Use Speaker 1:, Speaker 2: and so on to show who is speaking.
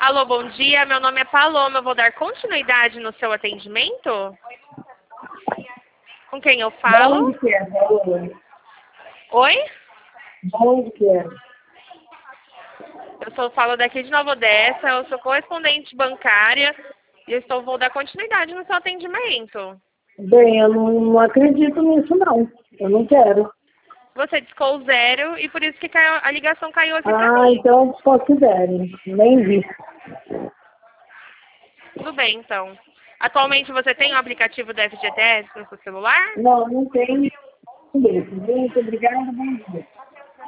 Speaker 1: Alô, bom dia. Meu nome é Paloma. Eu vou dar continuidade no seu atendimento? Com quem eu
Speaker 2: De
Speaker 1: falo?
Speaker 2: onde que é, Paloma?
Speaker 1: Oi?
Speaker 2: De onde que é?
Speaker 1: Falo daqui de Nova Odessa. Eu sou correspondente bancária e vou dar continuidade no seu atendimento.
Speaker 2: Bem, eu não acredito nisso, não. Eu não quero.
Speaker 1: Você discou o 0 e por isso que a ligação caiu aqui pra
Speaker 2: Ah,
Speaker 1: mim.
Speaker 2: então considere. Nem vi.
Speaker 1: Tudo bem, então. Atualmente você tem o aplicativo da FGTS no seu celular?
Speaker 2: Não, não tem. Muito obrigada, bom dia.